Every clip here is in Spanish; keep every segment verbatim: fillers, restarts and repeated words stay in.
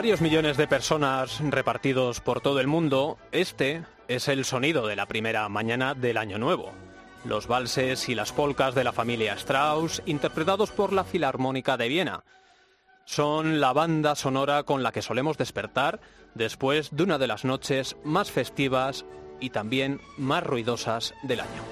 varios millones de personas repartidos por todo el mundo, este es el sonido de la primera mañana del Año Nuevo. Los valses y las polcas de la familia Strauss, interpretados por la Filarmónica de Viena, son la banda sonora con la que solemos despertar después de una de las noches más festivas y también más ruidosas del año.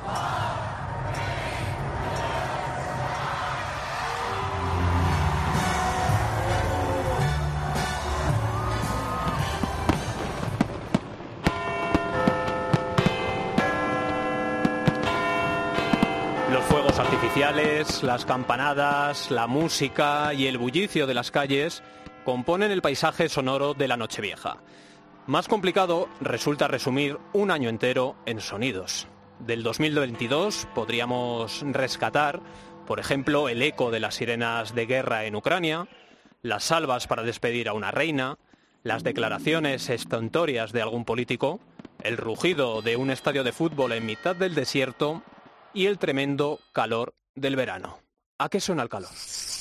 Los fuegos artificiales, las campanadas, la música y el bullicio de las calles componen el paisaje sonoro de la Nochevieja. Más complicado resulta resumir un año entero en sonidos. Del dos mil veintidós podríamos rescatar, por ejemplo, el eco de las sirenas de guerra en Ucrania, las salvas para despedir a una reina, las declaraciones estentorias de algún político, el rugido de un estadio de fútbol en mitad del desierto y el tremendo calor del verano. ¿A qué suena el calor?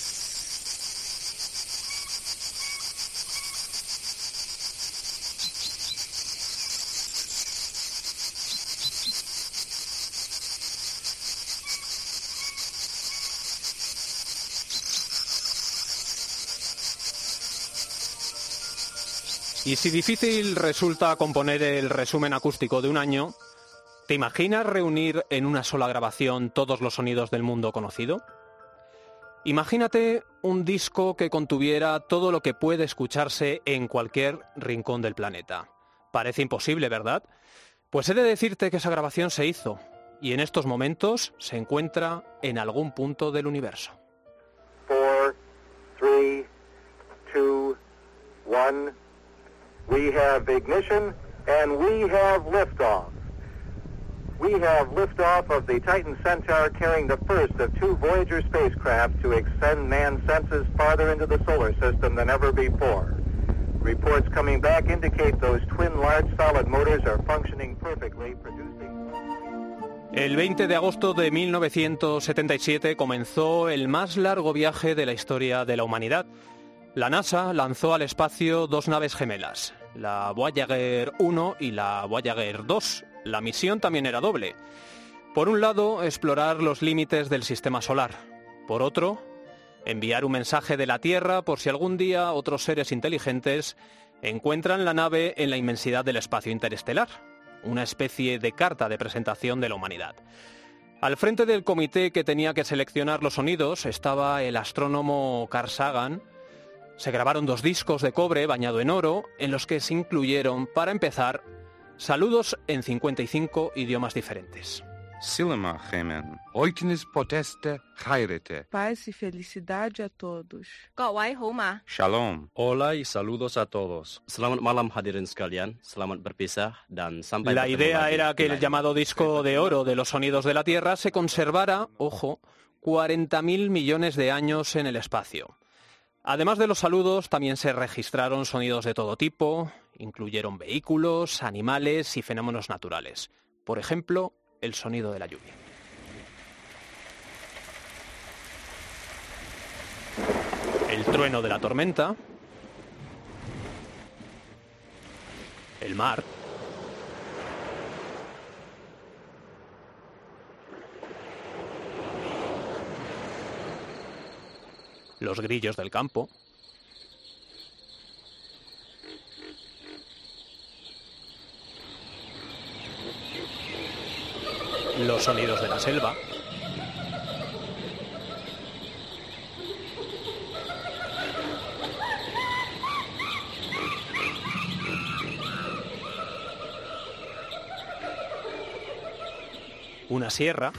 Y si difícil resulta componer el resumen acústico de un año, ¿te imaginas reunir en una sola grabación todos los sonidos del mundo conocido? Imagínate un disco que contuviera todo lo que puede escucharse en cualquier rincón del planeta. Parece imposible, ¿verdad? Pues he de decirte que esa grabación se hizo y en estos momentos se encuentra en algún punto del universo. Four, three, two, one. We have ignition and we have liftoff. We have liftoff of the Titan Centaur, carrying the first of two Voyager spacecraft to extend man's senses farther into the solar system than ever before. Reports coming back indicate those twin large solid motors are functioning perfectly, producing... El veinte de agosto de mil novecientos setenta y siete comenzó el más largo viaje de la historia de la humanidad. La NASA lanzó al espacio dos naves gemelas, la Voyager uno y la Voyager dos. La misión también era doble. Por un lado, explorar los límites del sistema solar. Por otro, enviar un mensaje de la Tierra por si algún día otros seres inteligentes encuentran la nave en la inmensidad del espacio interestelar. Una especie de carta de presentación de la humanidad. Al frente del comité que tenía que seleccionar los sonidos estaba el astrónomo Carl Sagan. Se grabaron dos discos de cobre bañado en oro en los que se incluyeron, para empezar, saludos en cincuenta y cinco idiomas diferentes. Silema Gemen, Oitnis Poteste Jairete. Paz y felicidad a todos. Shalom. Hola y saludos a todos. Selamat malam hadirin sekalian, selamat berpisah dan sampai La idea era que el llamado disco de oro de los sonidos de la Tierra se conservara, ojo, cuarenta mil millones de años en el espacio. Además de los saludos, también se registraron sonidos de todo tipo, incluyeron vehículos, animales y fenómenos naturales. Por ejemplo, el sonido de la lluvia. El trueno de la tormenta. El mar. Los grillos del campo. Los sonidos de la selva. Una sierra.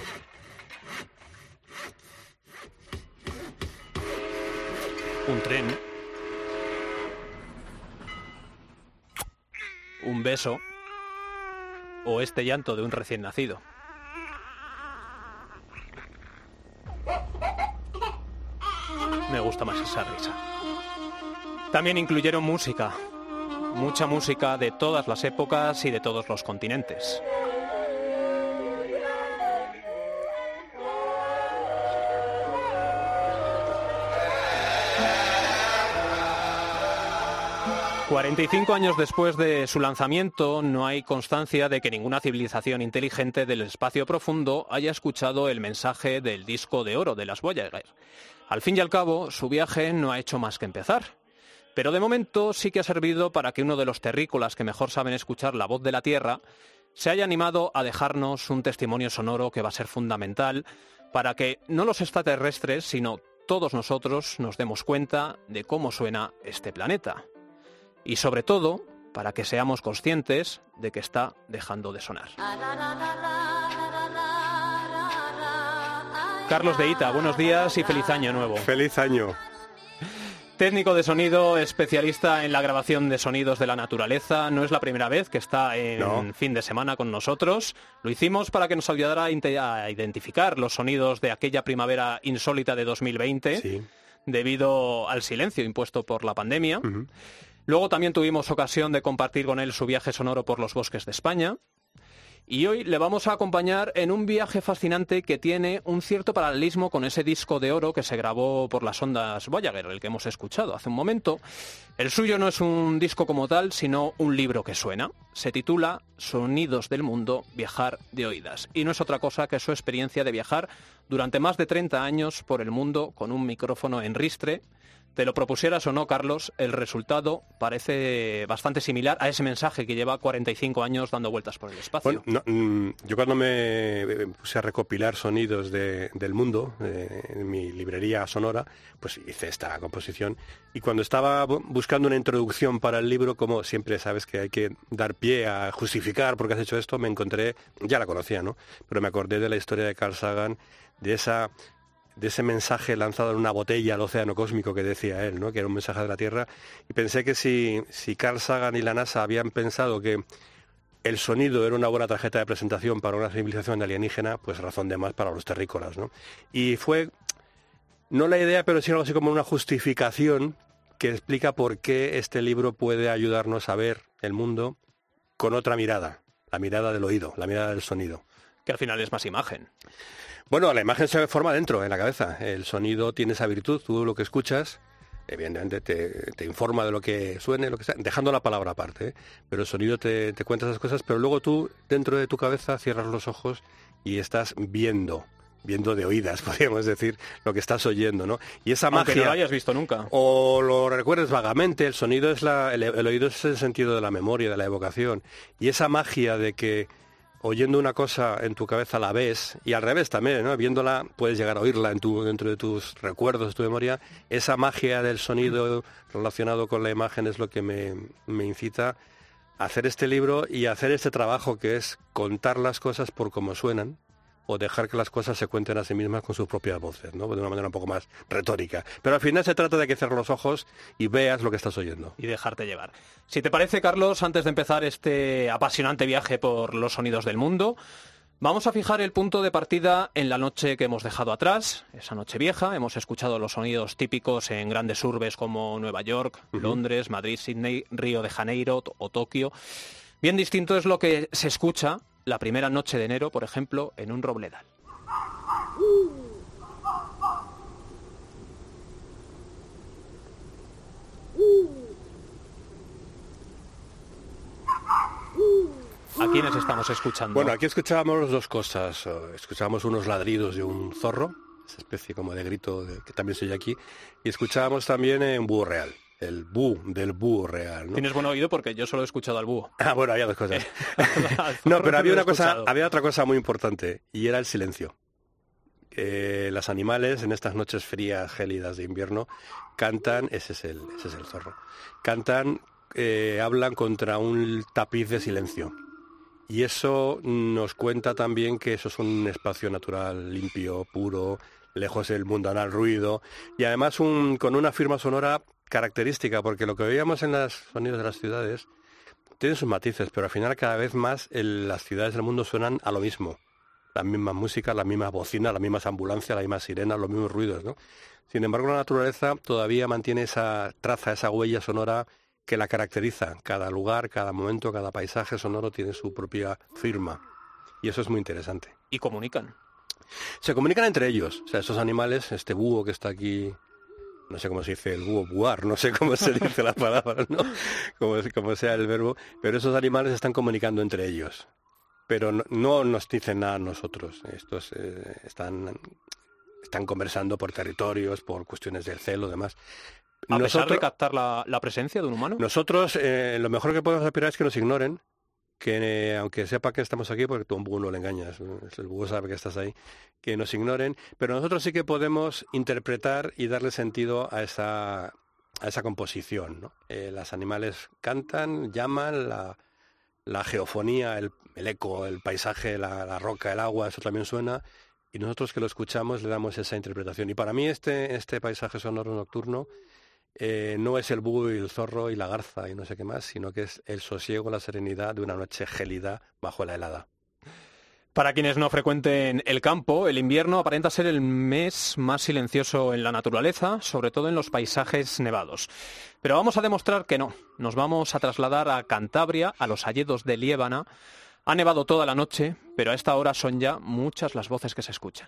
Un tren. Un beso. O este llanto de un recién nacido. Me gusta más esa risa. También incluyeron música. Mucha música de todas las épocas y de todos los continentes. cuarenta y cinco años después de su lanzamiento, no hay constancia de que ninguna civilización inteligente del espacio profundo haya escuchado el mensaje del disco de oro de las Voyager. Al fin y al cabo, su viaje no ha hecho más que empezar. Pero de momento sí que ha servido para que uno de los terrícolas que mejor saben escuchar la voz de la Tierra se haya animado a dejarnos un testimonio sonoro que va a ser fundamental para que no los extraterrestres, sino todos nosotros nos demos cuenta de cómo suena este planeta. Y sobre todo, para que seamos conscientes de que está dejando de sonar. Carlos de Ita, buenos días y feliz año nuevo. ¡Feliz año! Técnico de sonido, especialista en la grabación de sonidos de la naturaleza. No es la primera vez que está en no. fin de semana con nosotros. Lo hicimos para que nos ayudara a identificar los sonidos de aquella primavera insólita de dos mil veinte, sí. debido al silencio impuesto por la pandemia. Uh-huh. Luego también tuvimos ocasión de compartir con él su viaje sonoro por los bosques de España. Y hoy le vamos a acompañar en un viaje fascinante que tiene un cierto paralelismo con ese disco de oro que se grabó por las ondas Voyager, el que hemos escuchado hace un momento. El suyo no es un disco como tal, sino un libro que suena. Se titula Sonidos del mundo, viajar de oídas. Y no es otra cosa que su experiencia de viajar durante más de treinta años por el mundo con un micrófono en ristre. Te lo propusieras o no, Carlos, el resultado parece bastante similar a ese mensaje que lleva cuarenta y cinco años dando vueltas por el espacio. Bueno, no, yo cuando me puse a recopilar sonidos de, del mundo, eh, en mi librería sonora, pues hice esta composición. Y cuando estaba buscando una introducción para el libro, como siempre sabes que hay que dar pie a justificar por qué has hecho esto, me encontré, ya la conocía, ¿no? Pero me acordé de la historia de Carl Sagan, de esa... de ese mensaje lanzado en una botella al océano cósmico que decía él, ¿no? Que era un mensaje de la Tierra, y pensé que si, si Carl Sagan y la NASA habían pensado que el sonido era una buena tarjeta de presentación para una civilización alienígena, pues razón de más para los terrícolas, ¿no? Y fue, no la idea, pero sí algo así como una justificación que explica por qué este libro puede ayudarnos a ver el mundo con otra mirada, la mirada del oído, la mirada del sonido. Que al final es más imagen. Bueno, la imagen se forma dentro, en la cabeza. El sonido tiene esa virtud, tú lo que escuchas, evidentemente te, te informa de lo que suene, lo que sea, dejando la palabra aparte, ¿eh? Pero el sonido te, te cuenta esas cosas, pero luego tú, dentro de tu cabeza, cierras los ojos y estás viendo, viendo de oídas, podríamos decir, lo que estás oyendo, ¿no? Y esa Aunque magia... no lo hayas visto nunca. O lo recuerdes vagamente, el sonido es la... El, el oído es el sentido de la memoria, de la evocación. Y esa magia de que... oyendo una cosa en tu cabeza la ves, y al revés también, ¿no? Viéndola puedes llegar a oírla en tu, dentro de tus recuerdos, de tu memoria. Esa magia del sonido relacionado con la imagen es lo que me, me incita a hacer este libro y a hacer este trabajo, que es contar las cosas por cómo suenan, o dejar que las cosas se cuenten a sí mismas con sus propias voces, ¿no? De una manera un poco más retórica. Pero al final se trata de que cierres los ojos y veas lo que estás oyendo. Y dejarte llevar. Si te parece, Carlos, antes de empezar este apasionante viaje por los sonidos del mundo, vamos a fijar el punto de partida en la noche que hemos dejado atrás, esa noche vieja. Hemos escuchado los sonidos típicos en grandes urbes como Nueva York, uh-huh. Londres, Madrid, Sydney, Río de Janeiro o Tokio. Bien distinto es lo que se escucha la primera noche de enero, por ejemplo, en un robledal. ¿A quiénes estamos escuchando? Bueno, aquí escuchábamos dos cosas. Escuchábamos unos ladridos de un zorro, esa especie como de grito de, que también se oye aquí, y escuchábamos también un búho real. El búho, del búho real, ¿no? Tienes buen oído porque yo solo he escuchado al búho. Ah, bueno, había dos cosas. No, pero había una cosa, había otra cosa muy importante, y era el silencio. Eh, los animales en estas noches frías, gélidas de invierno, cantan, ese es el, ese es el zorro, cantan, eh, hablan contra un tapiz de silencio. Y eso nos cuenta también que eso es un espacio natural, limpio, puro, lejos del mundanal ruido, y además un, con una firma sonora característica, porque lo que veíamos en los sonidos de las ciudades tiene sus matices, pero al final cada vez más el, las ciudades del mundo suenan a lo mismo. La misma música, las mismas bocinas, las mismas ambulancias, las mismas sirenas, los mismos ruidos, ¿no? Sin embargo, la naturaleza todavía mantiene esa traza, esa huella sonora que la caracteriza. Cada lugar, cada momento, cada paisaje sonoro tiene su propia firma. Y eso es muy interesante. ¿Y comunican? Se comunican entre ellos. O sea, esos animales, este búho que está aquí no sé cómo se dice el búho, buar, no sé cómo se dice la palabra, ¿no? Como, como sea el verbo, pero esos animales están comunicando entre ellos. Pero no, no nos dicen nada a nosotros. Estos eh, están, están conversando por territorios, por cuestiones del celo, demás. A nosotros, pesar de captar la, la presencia de un humano. Nosotros, eh, lo mejor que podemos aspirar es que nos ignoren, que eh, aunque sepa que estamos aquí, porque tú a un búho no le engañas, el búho sabe que estás ahí, que nos ignoren, pero nosotros sí que podemos interpretar y darle sentido a esa, a esa composición, ¿no? Eh, los animales cantan, llaman, la, la geofonía, el, el eco, el paisaje, la, la roca, el agua, eso también suena, y nosotros que lo escuchamos le damos esa interpretación. Y para mí este, este paisaje sonoro nocturno Eh, no es el búho y el zorro y la garza y no sé qué más, sino que es el sosiego, la serenidad de una noche gélida bajo la helada. Para quienes no frecuenten el campo, el invierno aparenta ser el mes más silencioso en la naturaleza, sobre todo en los paisajes nevados. Pero vamos a demostrar que no. Nos vamos a trasladar a Cantabria, a los hayedos de Liébana. Ha nevado toda la noche, pero a esta hora son ya muchas las voces que se escuchan.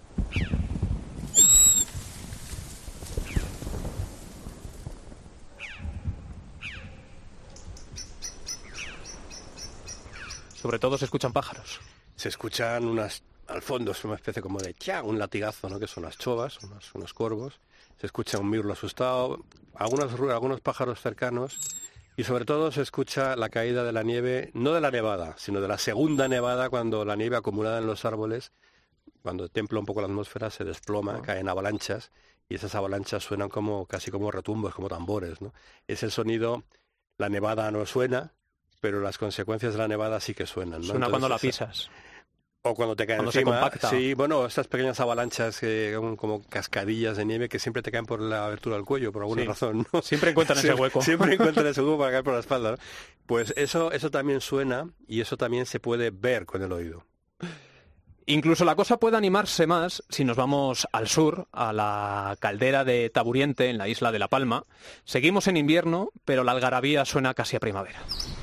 Sobre todo se escuchan pájaros. Se escuchan unas, al fondo es una especie como de cha, un latigazo, ¿no? Que son las chovas, unos, unos cuervos. Se escucha un mirlo asustado, algunos, algunos pájaros cercanos y sobre todo se escucha la caída de la nieve, no de la nevada, sino de la segunda nevada, cuando la nieve acumulada en los árboles, cuando templa un poco la atmósfera, se desploma, oh. caen avalanchas y esas avalanchas suenan como casi como retumbos, como tambores, ¿no? Es el sonido, la nevada no suena, pero las consecuencias de la nevada sí que suenan, ¿no? Suena Entonces, cuando la esa... pisas. O cuando te caen cuando encima. Se compacta. Sí, bueno, estas pequeñas avalanchas eh, como cascadillas de nieve que siempre te caen por la abertura del cuello, por alguna sí. razón, ¿no? Siempre encuentran ese hueco. Siempre encuentran ese hueco para caer por la espalda, ¿no? Pues eso, eso también suena y eso también se puede ver con el oído. Incluso la cosa puede animarse más si nos vamos al sur, a la caldera de Taburiente, en la isla de La Palma. Seguimos en invierno, pero la algarabía suena casi a primavera.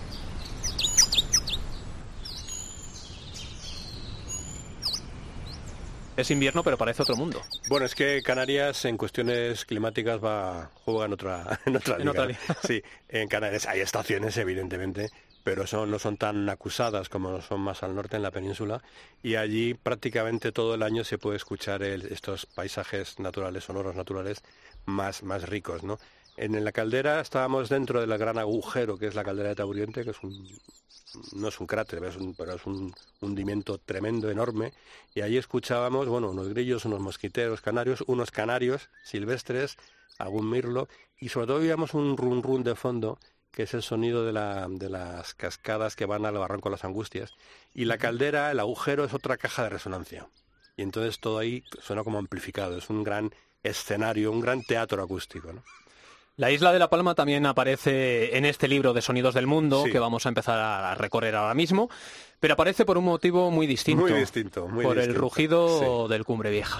Es invierno, pero parece otro mundo. Bueno, es que Canarias en cuestiones climáticas va juega en otra, en otra liga. En otra liga. Sí, en Canarias hay estaciones, evidentemente, pero son, no son tan acusadas como son más al norte en la península. Y allí prácticamente todo el año se puede escuchar el, estos paisajes naturales, sonoros naturales, más, más ricos, ¿no? En la caldera estábamos dentro del gran agujero que es la caldera de Taburiente, que es un, no es un cráter, pero es un, pero es un hundimiento tremendo, enorme, y allí escuchábamos, bueno, unos grillos, unos mosquiteros canarios, unos canarios silvestres, algún mirlo, y sobre todo oíamos un run run de fondo, que es el sonido de, la, de las cascadas que van al barranco de las Angustias, y la caldera, el agujero, es otra caja de resonancia, y entonces todo ahí suena como amplificado, es un gran escenario, un gran teatro acústico, ¿no? La isla de La Palma también aparece en este libro de Sonidos del Mundo, sí, que vamos a empezar a recorrer ahora mismo, pero aparece por un motivo muy distinto. Muy distinto, muy por distinto. el rugido sí. del Cumbre Vieja.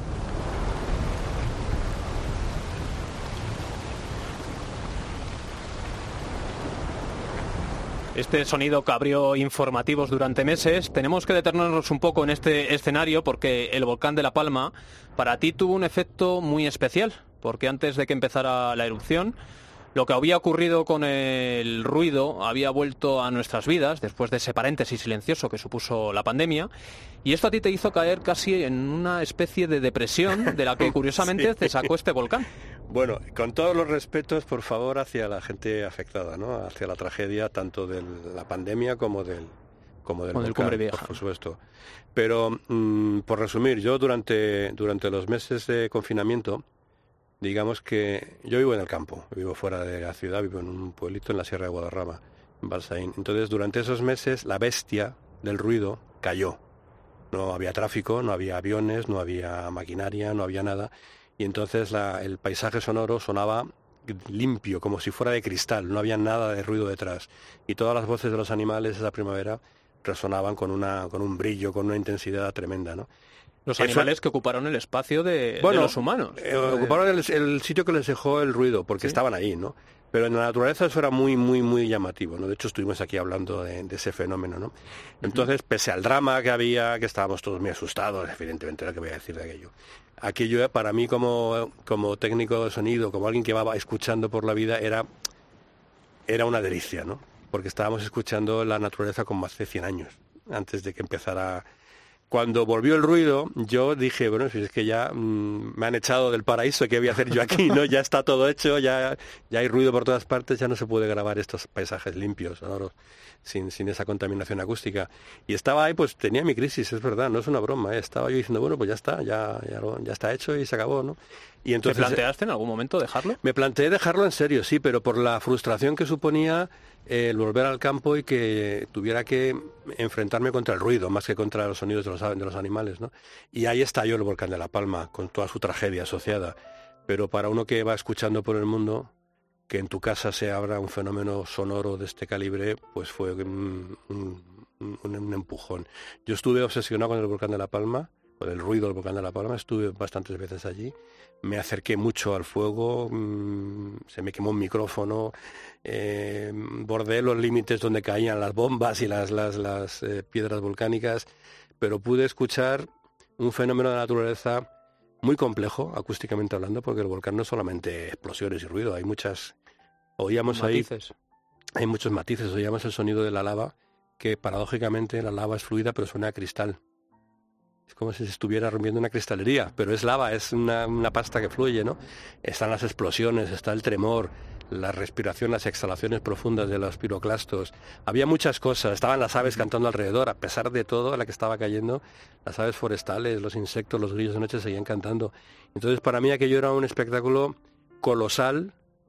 Este sonido que abrió informativos durante meses. Tenemos que detenernos un poco en este escenario porque el volcán de La Palma para ti tuvo un efecto muy especial, porque antes de que empezara la erupción, lo que había ocurrido con el ruido había vuelto a nuestras vidas después de ese paréntesis silencioso que supuso la pandemia, y esto a ti te hizo caer casi en una especie de depresión de la que curiosamente sí. te sacó este volcán. Bueno, con todos los respetos, por favor, hacia la gente afectada, ¿no? Hacia la tragedia tanto de la pandemia como del como del con volcán, el Cumbre Vieja. Por supuesto. Pero, mmm, por resumir, yo durante, durante los meses de confinamiento, digamos que yo vivo en el campo, vivo fuera de la ciudad, vivo en un pueblito en la Sierra de Guadarrama, en Balsaín. Entonces, durante esos meses, la bestia del ruido cayó. No había tráfico, no había aviones, no había maquinaria, no había nada. Y entonces la, el paisaje sonoro sonaba limpio, como si fuera de cristal, no había nada de ruido detrás. Y todas las voces de los animales esa primavera resonaban con, una, con un brillo, con una intensidad tremenda, ¿no? Los animales Eso, que ocuparon el espacio de, bueno, de los humanos. Eh, ocuparon el, el sitio que les dejó el ruido, porque ¿Sí? estaban ahí, ¿no? Pero en la naturaleza eso era muy, muy, muy llamativo, ¿no? De hecho, estuvimos aquí hablando de, de ese fenómeno, ¿no? Entonces, pese al drama que había, que estábamos todos muy asustados, evidentemente, lo que voy a decir de aquello. Aquello, para mí, como, como técnico de sonido, como alguien que va escuchando por la vida, era, era una delicia, ¿no? Porque estábamos escuchando la naturaleza como hace cien años, antes de que empezara. Cuando volvió el ruido, yo dije, bueno, si es que ya mmm, me han echado del paraíso, ¿qué voy a hacer yo aquí? ¿No? Ya está todo hecho, ya, ya hay ruido por todas partes, ya no se puede grabar estos paisajes limpios, sonoros, sin, sin esa contaminación acústica. Y estaba ahí, pues tenía mi crisis, es verdad, no es una broma, ¿eh? Estaba yo diciendo, bueno, pues ya está, ya, ya, ya está hecho y se acabó, ¿no? Y entonces, ¿te planteaste en algún momento dejarlo? Me planteé dejarlo en serio, sí, pero por la frustración que suponía eh, el volver al campo y que tuviera que enfrentarme contra el ruido, más que contra los sonidos de los, de los animales, ¿no? Y ahí estalló el volcán de La Palma, con toda su tragedia asociada. Pero para uno que va escuchando por el mundo, que en tu casa se abra un fenómeno sonoro de este calibre, pues fue un, un, un, un empujón. Yo estuve obsesionado con el volcán de La Palma, con el ruido del volcán de La Palma, estuve bastantes veces allí, me acerqué mucho al fuego, mmm, se me quemó un micrófono, eh, bordé los límites donde caían las bombas y las, las, las eh, piedras volcánicas, pero pude escuchar un fenómeno de la naturaleza muy complejo, acústicamente hablando, porque el volcán no es solamente explosiones y ruido, hay muchas, oíamos matices. ahí, hay muchos matices, oíamos el sonido de la lava, que paradójicamente la lava es fluida pero suena a cristal. Es como si se estuviera rompiendo una cristalería, pero es lava, es una, una pasta que fluye, ¿no? Están las explosiones, está el tremor, la respiración, las exhalaciones profundas de los piroclastos. Había muchas cosas, estaban las aves cantando alrededor, a pesar de todo la que estaba cayendo, las aves forestales, los insectos, los grillos de noche seguían cantando. Entonces para mí aquello era un espectáculo colosal,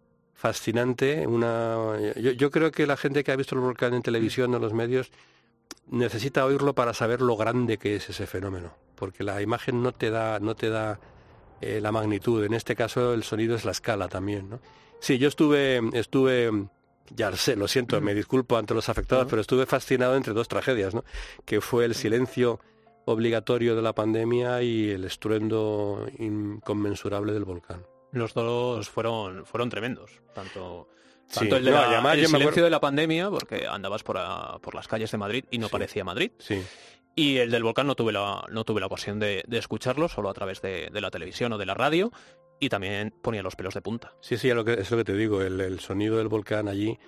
fascinante. Una... Yo, yo creo que la gente que ha visto el volcán en televisión o en los medios necesita oírlo para saber lo grande que es ese fenómeno, porque la imagen no te da, no te da eh, la magnitud. En este caso el sonido es la escala también, ¿no? Sí, yo estuve, estuve, ya lo sé, lo siento, me disculpo ante los afectados, pero estuve fascinado entre dos tragedias, ¿no? Que fue el silencio obligatorio de la pandemia y el estruendo inconmensurable del volcán. Los dos fueron, fueron tremendos, tanto... Tanto sí, el, de no, la, además, el yo me silencio acuerdo... de la pandemia, porque andabas por, a, por las calles de Madrid y no sí. parecía Madrid. Sí. Y el del volcán no tuve la, no tuve la ocasión de, de escucharlo, solo a través de, de la televisión o de la radio, y también ponía los pelos de punta. Sí, sí, es lo que, es lo que te digo, el, el sonido del volcán allí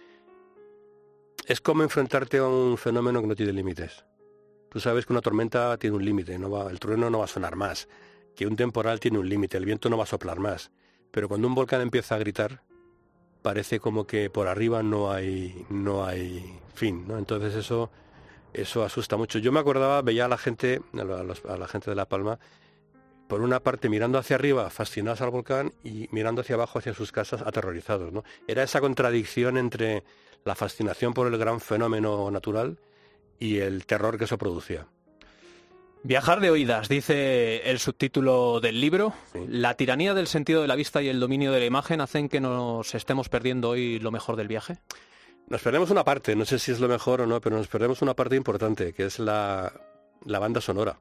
es como enfrentarte a un fenómeno que no tiene límites. Tú sabes que una tormenta tiene un límite, no va, el trueno no va a sonar más, que un temporal tiene un límite, el viento no va a soplar más. Pero cuando un volcán empieza a gritar, parece como que por arriba no hay no hay fin, ¿no? Entonces eso eso asusta mucho. Yo me acordaba, veía a la gente, a la, a la gente de La Palma, por una parte mirando hacia arriba, fascinados al volcán, y mirando hacia abajo, hacia sus casas, aterrorizados, ¿no? Era esa contradicción entre la fascinación por el gran fenómeno natural y el terror que eso producía. Viajar de oídas, dice el subtítulo del libro. Sí. La tiranía del sentido de la vista y el dominio de la imagen hacen que nos estemos perdiendo hoy lo mejor del viaje. Nos perdemos una parte, no sé si es lo mejor o no, pero nos perdemos una parte importante, que es la, la banda sonora.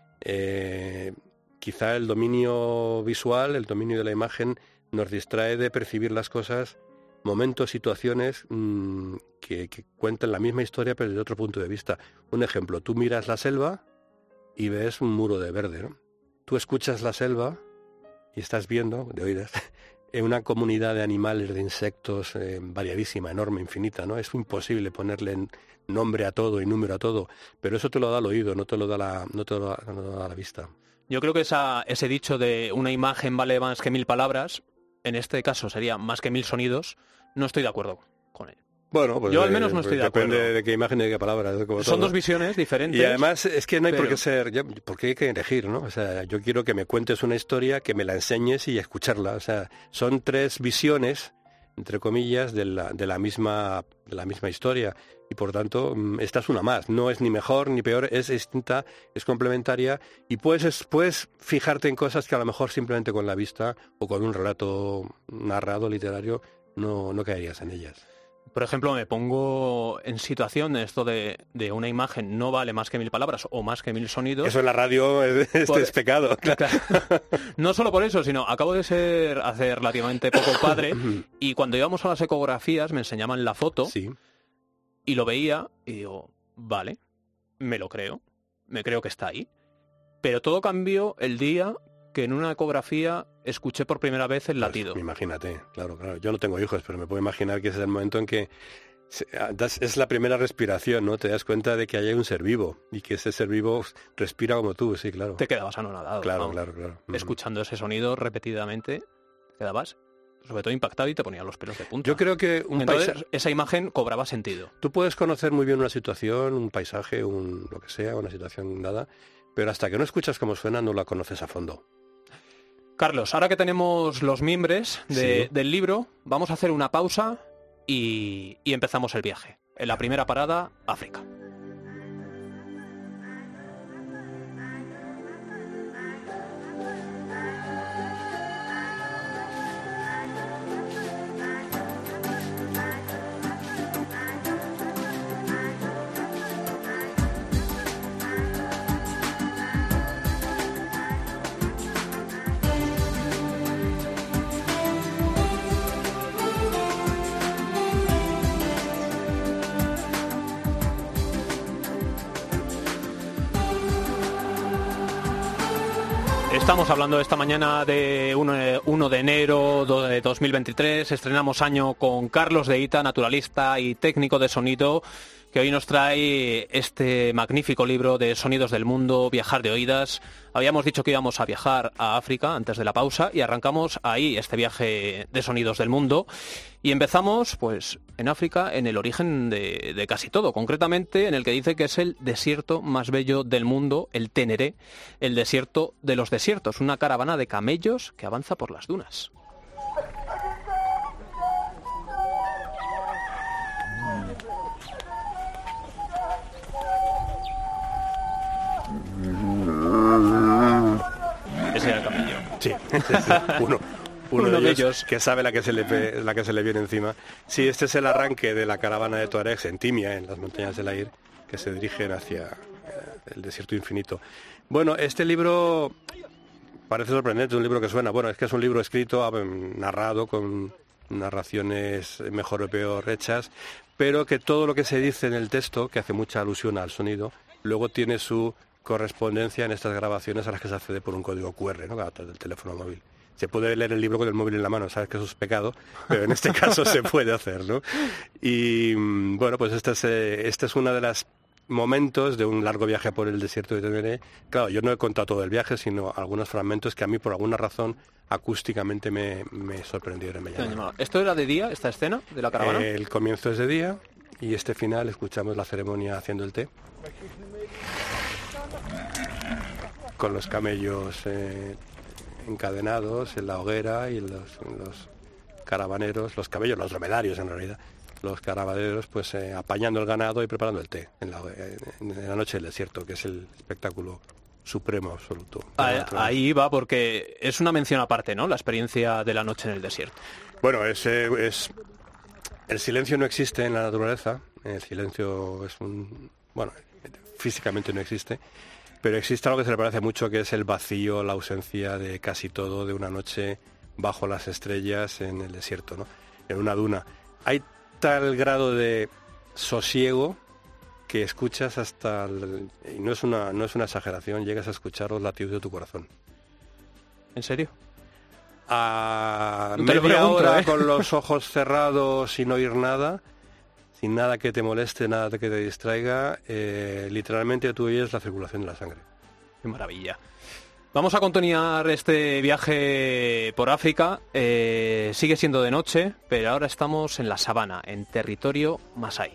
Eh, quizá el dominio visual, el dominio de la imagen, nos distrae de percibir las cosas, momentos, situaciones mmm, que, que cuentan la misma historia pero desde otro punto de vista. Un ejemplo, tú miras la selva y ves un muro de verde, ¿no? Tú escuchas la selva y estás viendo, de oídas, en una comunidad de animales, de insectos, eh, variadísima, enorme, infinita, ¿no? Es imposible ponerle nombre a todo y número a todo, pero eso te lo da el oído, no te lo da la, no te lo da, no te lo da la vista. Yo creo que esa, ese dicho de una imagen vale más que mil palabras, en este caso sería más que mil sonidos, no estoy de acuerdo con él. Bueno, pues yo al menos no estoy de acuerdo. Depende de qué imagen y de qué palabra. Como Son todo. Dos visiones diferentes. Y además es que no hay pero... por qué ser, ya, porque hay que elegir, ¿no? O sea, yo quiero que me cuentes una historia, que me la enseñes y escucharla. O sea, son tres visiones, entre comillas, de la, de la misma, de la misma historia. Y por tanto, esta es una más. No es ni mejor ni peor, es distinta, es complementaria. Y puedes, puedes fijarte en cosas que a lo mejor simplemente con la vista o con un relato narrado literario no, no caerías en ellas. Por ejemplo, me pongo en situación de esto de, de una imagen no vale más que mil palabras o más que mil sonidos. Eso en la radio es, es, por, es pecado. Claro. No solo por eso, sino acabo de ser hace relativamente poco padre y cuando íbamos a las ecografías me enseñaban la foto sí. y lo veía y digo, vale, me lo creo, me creo que está ahí. Pero todo cambió el día que en una ecografía escuché por primera vez el pues, latido. Imagínate, claro, claro. Yo no tengo hijos, pero me puedo imaginar que es el momento en que es la primera respiración, ¿no? Te das cuenta de que hay un ser vivo y que ese ser vivo respira como tú, sí, claro. Te quedabas anonadado. Claro, vamos. claro, claro. Escuchando ese sonido repetidamente, quedabas sobre todo impactado y te ponía los pelos de punta. Yo creo que un Entonces, paisa... esa imagen cobraba sentido. Tú puedes conocer muy bien una situación, un paisaje, un lo que sea, una situación dada, pero hasta que no escuchas cómo suena no la conoces a fondo. Carlos, ahora que tenemos los mimbres de, sí. del libro, vamos a hacer una pausa y, y empezamos el viaje. En la primera parada, África. Estamos hablando esta mañana de uno de enero de dos mil veintitrés. Estrenamos año con Carlos de Ita, naturalista y técnico de sonido, que hoy nos trae este magnífico libro de Sonidos del Mundo, Viajar de Oídas. Habíamos dicho que íbamos a viajar a África antes de la pausa y arrancamos ahí este viaje de Sonidos del Mundo. Y empezamos, pues, en África, en el origen de, de casi todo, concretamente en el que dice que es el desierto más bello del mundo, el Teneré, el desierto de los desiertos, una caravana de camellos que avanza por las dunas. Ese era el camello. Sí, uno. Uno, Uno de, ellos, de ellos que sabe la que se le la que se le viene encima. Sí, este es el arranque de la caravana de Tuaregs en Timia, en las montañas del Air, que se dirigen hacia eh, el desierto infinito. Bueno, este libro parece sorprendente, un libro que suena. Bueno, es que es un libro escrito, narrado, con narraciones mejor o peor hechas, pero que todo lo que se dice en el texto, que hace mucha alusión al sonido, luego tiene su correspondencia en estas grabaciones a las que se accede por un código cu erre, ¿no? A través del teléfono móvil. Se puede leer el libro con el móvil en la mano, sabes que eso es pecado, pero en este caso se puede hacer, ¿no? Y bueno, pues este es, eh, este es uno de los momentos de un largo viaje por el desierto de Teneré. Claro, yo no he contado todo el viaje, sino algunos fragmentos que a mí por alguna razón acústicamente me, me sorprendieron. Me llamaron. ¿Esto era de día, esta escena de la caravana? Eh, el comienzo es de día y este final escuchamos la ceremonia haciendo el té. Con los camellos eh, encadenados en la hoguera y los, los caravaneros, los camellos, los dromedarios en realidad, los caravaneros pues eh, apañando el ganado y preparando el té en la, en la noche del desierto, que es el espectáculo supremo absoluto. Ahí, ahí va, porque es una mención aparte, ¿no? La experiencia de la noche en el desierto. Bueno, es, es el silencio no existe en la naturaleza, el silencio es un... bueno, físicamente no existe, pero existe algo que se le parece mucho, que es el vacío, la ausencia de casi todo, de una noche bajo las estrellas en el desierto, ¿no? En una duna. Hay tal grado de sosiego que escuchas hasta... El, y no es una, no es una exageración, llegas a escuchar los latidos de tu corazón. ¿En serio? A no media pregunto, hora ¿eh? Con los ojos cerrados sin oír nada, sin nada que te moleste, nada que te distraiga, eh, literalmente tú oyes la circulación de la sangre. Qué maravilla. Vamos a continuar este viaje por África. Eh, sigue siendo de noche, pero ahora estamos en la sabana, en territorio Masái.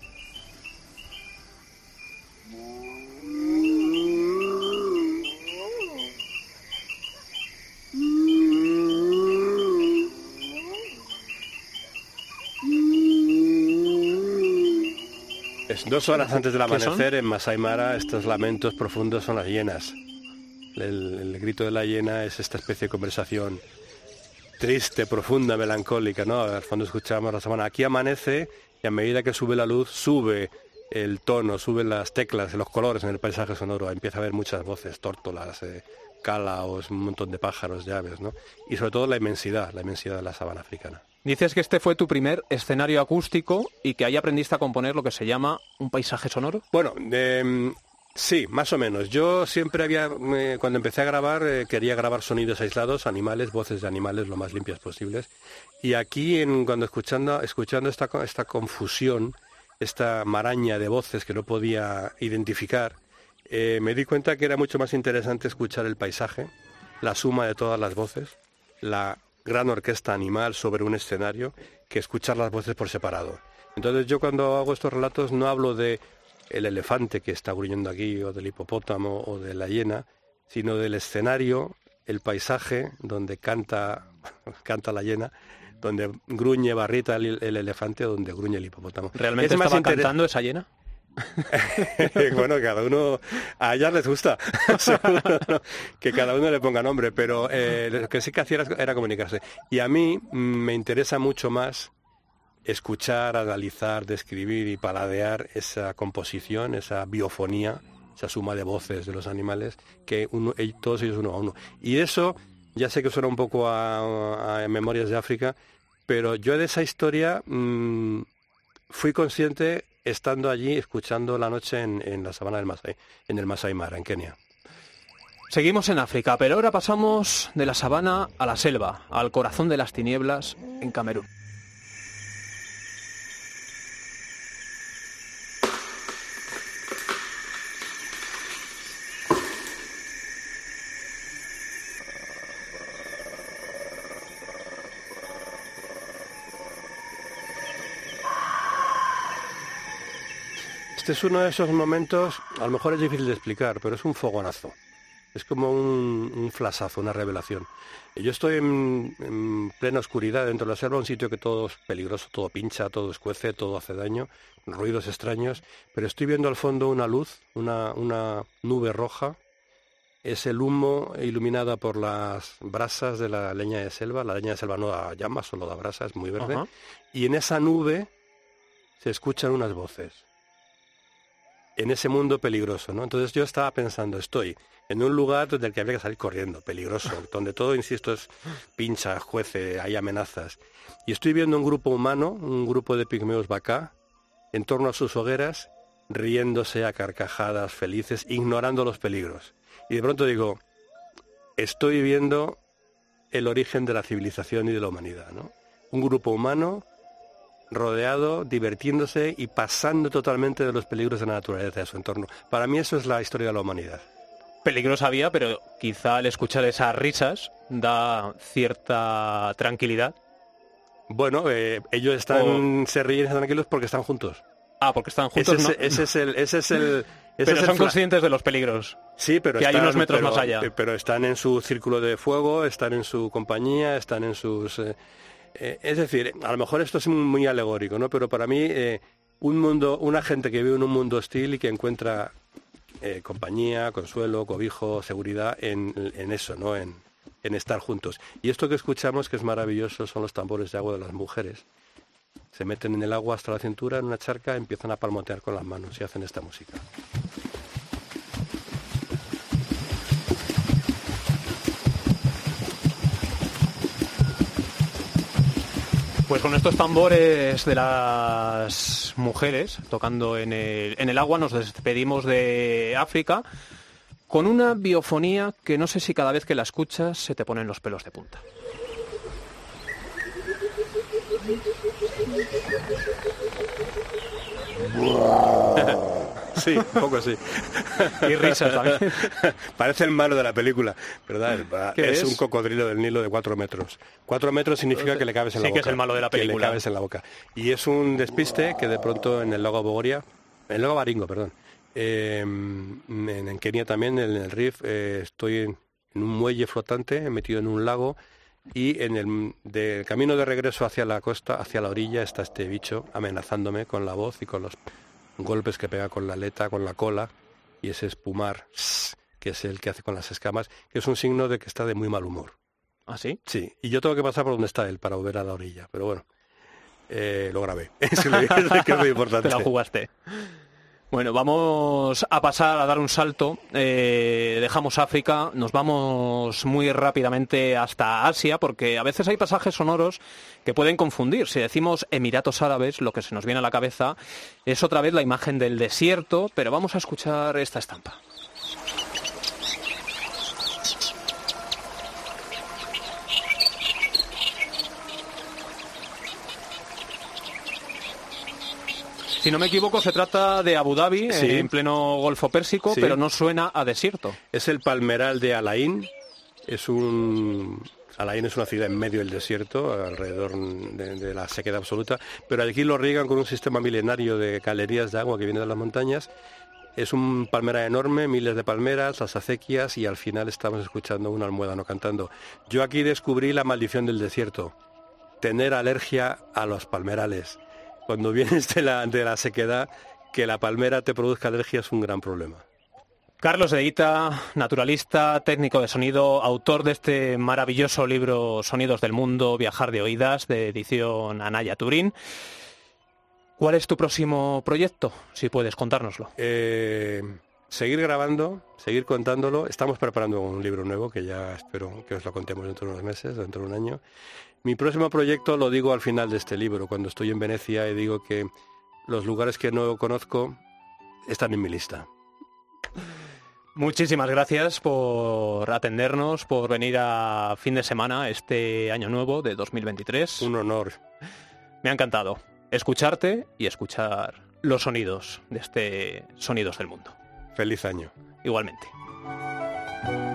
Dos horas antes del amanecer en Masai Mara, estos lamentos profundos son las hienas. El, el grito de la hiena es esta especie de conversación triste, profunda, melancólica, ¿no? Al fondo escuchamos la sabana. Aquí amanece y a medida que sube la luz, sube el tono, suben las teclas, los colores en el paisaje sonoro. Empieza a haber muchas voces, tórtolas, eh, calaos, un montón de pájaros, de aves, ¿no? Y sobre todo la inmensidad, la inmensidad de la sabana africana. Dices que este fue tu primer escenario acústico y que ahí aprendiste a componer lo que se llama un paisaje sonoro. Bueno, eh, sí, más o menos. Yo siempre había, eh, cuando empecé a grabar, eh, quería grabar sonidos aislados, animales, voces de animales lo más limpias posibles. Y aquí, en, cuando escuchando, escuchando esta, esta confusión, esta maraña de voces que no podía identificar, eh, me di cuenta que era mucho más interesante escuchar el paisaje, la suma de todas las voces, la gran orquesta animal sobre un escenario, que escuchar las voces por separado. Entonces yo cuando hago estos relatos no hablo de el elefante que está gruñendo aquí, o del hipopótamo, o de la hiena, sino del escenario, el paisaje donde canta, canta la hiena, donde gruñe, barrita el, el elefante, o donde gruñe el hipopótamo. ¿Realmente estaba inter... cantando esa hiena? Bueno, cada uno, a ellas les gusta, seguro, ¿no? Que cada uno le ponga nombre, pero eh, lo que sí que hacía era, era comunicarse. Y a mí mm, me interesa mucho más escuchar, analizar, describir y paladear esa composición, esa biofonía, esa suma de voces de los animales, que uno, todos ellos uno a uno. Y eso, ya sé que suena un poco a, a Memorias de África, pero yo de esa historia mmm, fui consciente estando allí, escuchando la noche en, en la sabana del Masai, en el Masai Mara, en Kenia. Seguimos en África, pero ahora pasamos de la sabana a la selva, al corazón de las tinieblas, en Camerún. Este es uno de esos momentos, a lo mejor es difícil de explicar, pero es un fogonazo. Es como un, un flashazo, una revelación. Yo estoy en, en plena oscuridad dentro de la selva, un sitio que todo es peligroso, todo pincha, todo escuece, todo hace daño, ruidos extraños, pero estoy viendo al fondo una luz, una, una nube roja. Es el humo iluminada por las brasas de la leña de selva. La leña de selva no da llamas, solo da brasas, muy verde. Uh-huh. Y en esa nube se escuchan unas voces. En ese mundo peligroso, ¿no? Entonces yo estaba pensando, estoy en un lugar del que habría que salir corriendo, peligroso, donde todo, insisto, es pincha, juece, hay amenazas. Y estoy viendo un grupo humano, un grupo de pigmeos bacá, en torno a sus hogueras, riéndose a carcajadas, felices, ignorando los peligros. Y de pronto digo, estoy viendo el origen de la civilización y de la humanidad, ¿no? Un grupo humano rodeado, divirtiéndose y pasando totalmente de los peligros de la naturaleza de su entorno. Para mí eso es la historia de la humanidad. Peligros había, pero quizá al escuchar esas risas da cierta tranquilidad. Bueno, eh, ellos están, o... se ríen y están tranquilos porque están juntos. Ah, porque están juntos, ese, ¿no? Ese es el... Ese es el ese pero es son el conscientes de los peligros. Sí, pero que están, hay unos metros pero, más allá. Pero están en su círculo de fuego, están en su compañía, están en sus... Eh, Eh, es decir, a lo mejor esto es muy alegórico, ¿no? Pero para mí, eh, un mundo, una gente que vive en un mundo hostil y que encuentra eh, compañía, consuelo, cobijo, seguridad en, en eso, ¿no? En, en estar juntos. Y esto que escuchamos, que es maravilloso, son los tambores de agua de las mujeres. Se meten en el agua hasta la cintura, en una charca, empiezan a palmotear con las manos y hacen esta música. Pues con estos tambores de las mujeres tocando en el, en el agua nos despedimos de África con una biofonía que no sé si cada vez que la escuchas se te ponen los pelos de punta. Sí, un poco así. Y risas también. Parece el malo de la película, ¿verdad? Es, es un cocodrilo del Nilo de cuatro metros. Cuatro metros significa que le cabes en sí, la boca. Sí, que es el malo de la película. Que le cabes en la boca. Y es un despiste que de pronto en el lago Bogoria, en el lago Baringo, perdón, eh, en, en Kenia también, en el Rif, eh, estoy en, en un muelle flotante, metido en un lago, y en el del camino de regreso hacia la costa, hacia la orilla, está este bicho amenazándome con la voz y con los golpes que pega con la aleta, con la cola, y ese espumar, que es el que hace con las escamas, que es un signo de que está de muy mal humor. ¿Ah, sí? Sí, y yo tengo que pasar por donde está él para volver a la orilla, pero bueno, eh, lo grabé. Eso es que es muy importante. Te la jugaste. Bueno, vamos a pasar a dar un salto. Eh, dejamos África, nos vamos muy rápidamente hasta Asia, porque a veces hay pasajes sonoros que pueden confundir. Si decimos Emiratos Árabes, lo que se nos viene a la cabeza es otra vez la imagen del desierto, pero vamos a escuchar esta estampa. Si no me equivoco, se trata de Abu Dhabi, sí, en pleno Golfo Pérsico, sí, pero no suena a desierto. Es el palmeral de Al Ain. Es un... Al Ain es una ciudad en medio del desierto, alrededor de, de la sequedad absoluta, pero aquí lo riegan con un sistema milenario de galerías de agua que viene de las montañas. Es un palmeral enorme, miles de palmeras, las acequias, y al final estamos escuchando un almohadano cantando. Yo aquí descubrí la maldición del desierto, tener alergia a los palmerales. Cuando vienes de la, de la sequedad, que la palmera te produzca alergia es un gran problema. Carlos de Ita, naturalista, técnico de sonido, autor de este maravilloso libro Sonidos del Mundo, Viajar de Oídas, de edición Anaya Turín. ¿Cuál es tu próximo proyecto, si puedes contárnoslo? Eh, seguir grabando, seguir contándolo. Estamos preparando un libro nuevo que ya espero que os lo contemos dentro de unos meses, dentro de un año. Mi próximo proyecto lo digo al final de este libro, cuando estoy en Venecia y digo que los lugares que no conozco están en mi lista. Muchísimas gracias por atendernos, por venir a fin de semana este año nuevo de dos mil veintitrés. Un honor. Me ha encantado escucharte y escuchar los sonidos de este Sonidos del Mundo. Feliz año. Igualmente.